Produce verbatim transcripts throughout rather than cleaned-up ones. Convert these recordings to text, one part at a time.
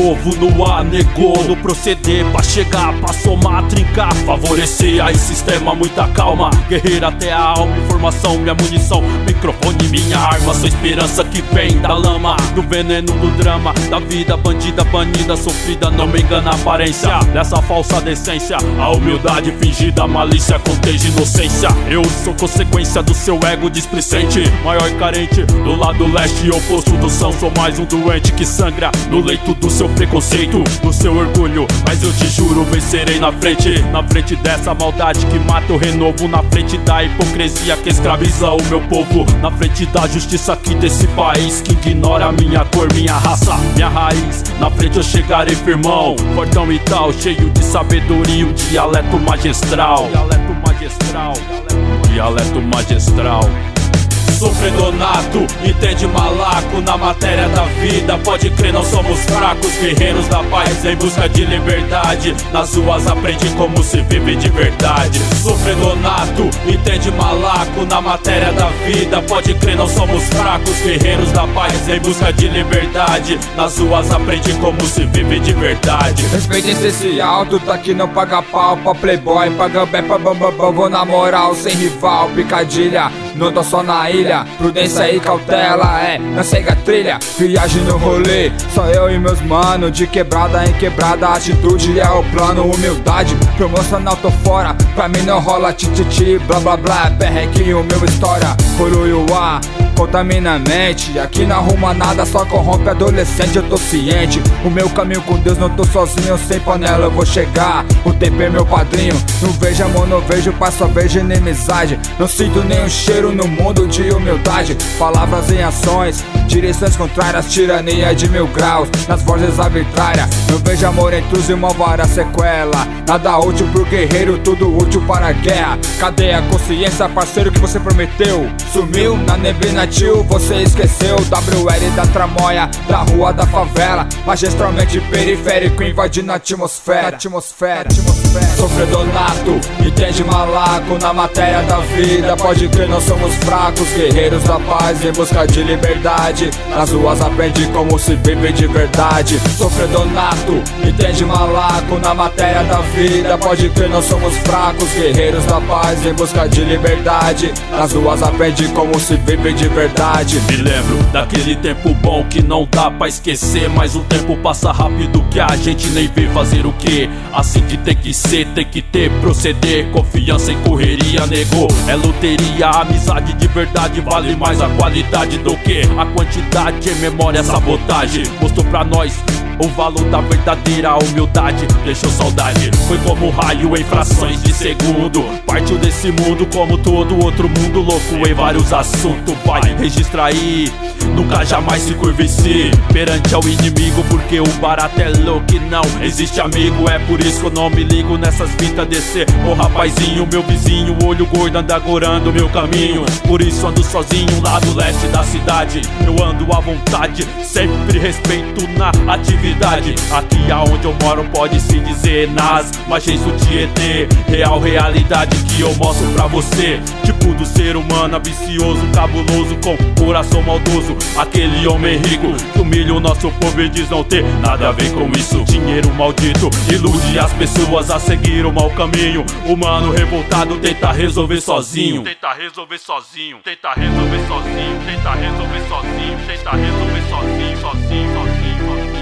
novo no ar, negou no proceder pra chegar, pra somar, trincar, favorecer aí sistema, muita calma, guerreiro até a alma, informação, minha munição, microfone, minha arma, sou esperança que vem da lama, do veneno do drama, da vida bandida, banida, sofrida, não me engana a aparência, dessa falsa decência, a humildade fingida, a malícia contagia inocência, eu sou consequência do seu ego displicente, maior carente, do lado leste oposto do são, sou mais um doente que sangra no leito do seu preconceito, do seu orgulho, mas eu te juro, vencerei na frente, na frente dessa maldade que mata o renovo, na frente da hipocrisia que escraviza o meu povo, na frente da justiça aqui desse país que ignora minha cor, minha raça, minha raiz, na frente eu chegarei firmão, fortão e tal, cheio de sabedoria, um dialeto magistral, dialeto magistral, dialeto magistral. Sofredor nato, entende malaco na matéria da vida. Pode crer, não somos fracos, guerreiros da paz em busca de liberdade. Nas ruas aprende como se vive de verdade. Sofredor nato, entende malaco na matéria da vida. Pode crer, não somos fracos, guerreiros da paz em busca de liberdade. Nas ruas aprende como se vive de verdade. Respeito essencial, tu tá aqui não paga pau pra playboy, paga bem pra bambambam. Vou na moral, sem rival, picadilha, não tô só na ilha. Prudência e cautela, é, não segue a trilha. Viagem no rolê, só eu e meus mano. De quebrada em quebrada, atitude é o plano. Humildade, promocional tô fora. Pra mim não rola tititi, blá blá blá. Perrequinho, meu história, polui o ar, contamina a mente. Aqui não arruma nada, só corrompe adolescente. Eu tô ciente, o meu caminho com Deus, não tô sozinho, sem panela eu vou chegar. O tempo é meu padrinho, não vejo amor, não vejo paz, só vejo inimizade. Não sinto nenhum cheiro no mundo de humildade. Palavras em ações, direções contrárias, tirania de mil graus, nas vozes arbitrárias. Não vejo amor entre os irmãos, várias sequela. Nada útil pro guerreiro, tudo útil para a guerra. Cadê a consciência, parceiro, que você prometeu? Sumiu na neblina, tio, você esqueceu. W L da tramóia, da rua da favela, magistralmente periférico, invadindo a atmosfera, atmosfera, atmosfera. Sofredor nato, entende malaco na matéria da vida. Pode crer, não somos fracos, guerreiros da paz em busca de liberdade. Nas ruas aprende como se vive de verdade. Sofredor nato, entende malaco na matéria da vida. Pode crer, não somos fracos, guerreiros da paz em busca de liberdade. Nas ruas aprende como se vive de verdade. Me lembro daquele tempo bom que não dá pra esquecer, mas o tempo passa rápido que a gente nem vê. Fazer o que? Assim que tem que ser, tem que ter, proceder. Confiança em correria, negou, é loteria. Amizade de verdade vale mais a qualidade do que a quantidade. Em memória, sabotagem mostrou pra nós o valor da verdadeira humildade. Deixou saudade, foi como um raio em frações de segundo. Partiu desse mundo como todo outro mundo, louco em vários assuntos. Vai, registra aí, nunca jamais se curve-se perante ao inimigo, porque o barato é louco e não existe amigo. É por isso que eu não me ligo nessas fitas descer. Ô rapazinho, meu vizinho, olho gordo anda agorando meu caminho. Por isso ando sozinho lá do leste da cidade. Eu ando à vontade, sempre respeito na atividade. Aqui aonde eu moro pode-se dizer nas margens do Tietê. Real realidade que eu mostro pra você. Tipo do ser humano ambicioso, cabuloso, com coração maldoso. Aquele homem rico que humilha o nosso povo e diz não ter nada a ver com isso. Dinheiro maldito ilude as pessoas a seguir o mau caminho. Humano revoltado tenta resolver sozinho. Tenta resolver sozinho, tenta resolver sozinho, tenta resolver sozinho, tenta resolver sozinho, sozinho, sozinho, sozinho.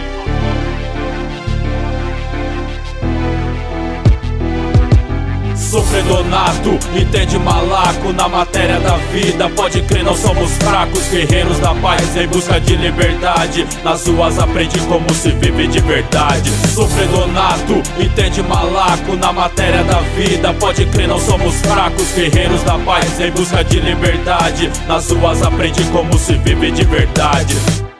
Sofredor nato, entende malaco na matéria da vida. Pode crer, não somos fracos, guerreiros da paz em busca de liberdade. Nas ruas aprende como se vive de verdade. Sofredor nato, entende malaco na matéria da vida. Pode crer, não somos fracos, guerreiros da paz em busca de liberdade. Nas ruas aprende como se vive de verdade.